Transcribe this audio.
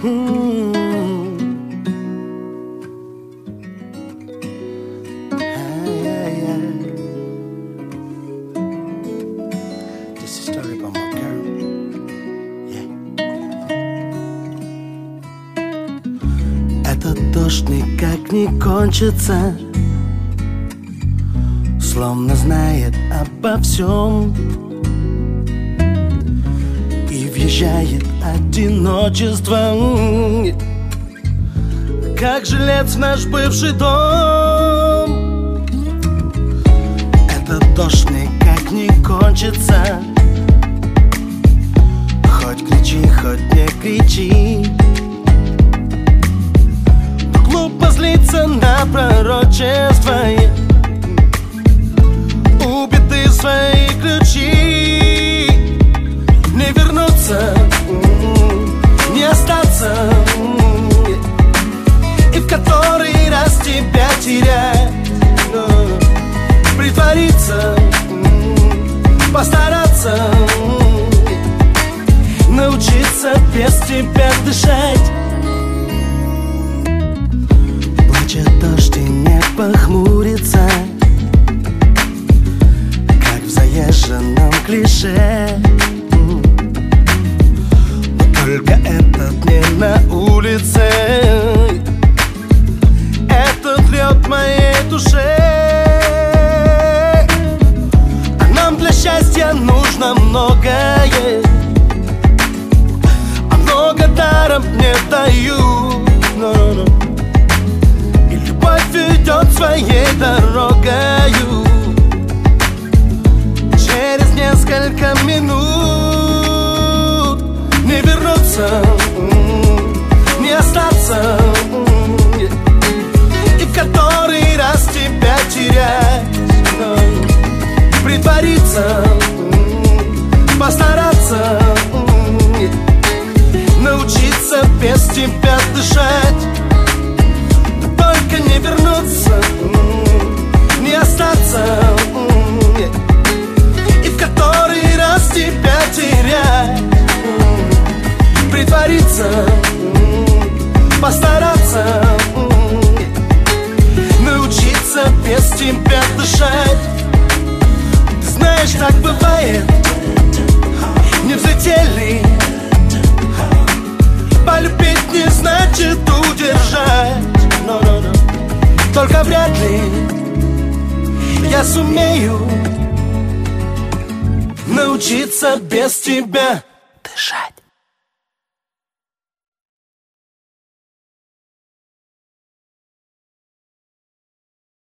This is a story about my girl. Этот дождь никак не кончится, словно знает обо всем, и въезжает одиночество, как жилец в наш бывший дом. Этот дождь никак не кончится, хоть кричи, хоть не кричи. Глупо злиться на пророчество, убиты свои ключи. Не вернуться, не остаться, и в который раз тебя терять. Притвориться, постараться, научиться без тебя дышать. Плачет дождь и небо хмурится, как в заезженном клише. Но только этот не на улице, этот лед в моей душе. А нам для счастья нужно многое, а много даром не дают. И любовь ведет своей дорогою. Через несколько минут не вернуться, не остаться, и в который раз тебя терять. Притвориться, постараться, научиться без тебя дышать. Но только не вернуться, не остаться, и в который раз тебя терять. Притвориться, постараться, научиться без тебя дышать. Ты знаешь, так бывает, не взлетели. Полюбить не значит удержать. Только вряд ли я сумею научиться без тебя дышать.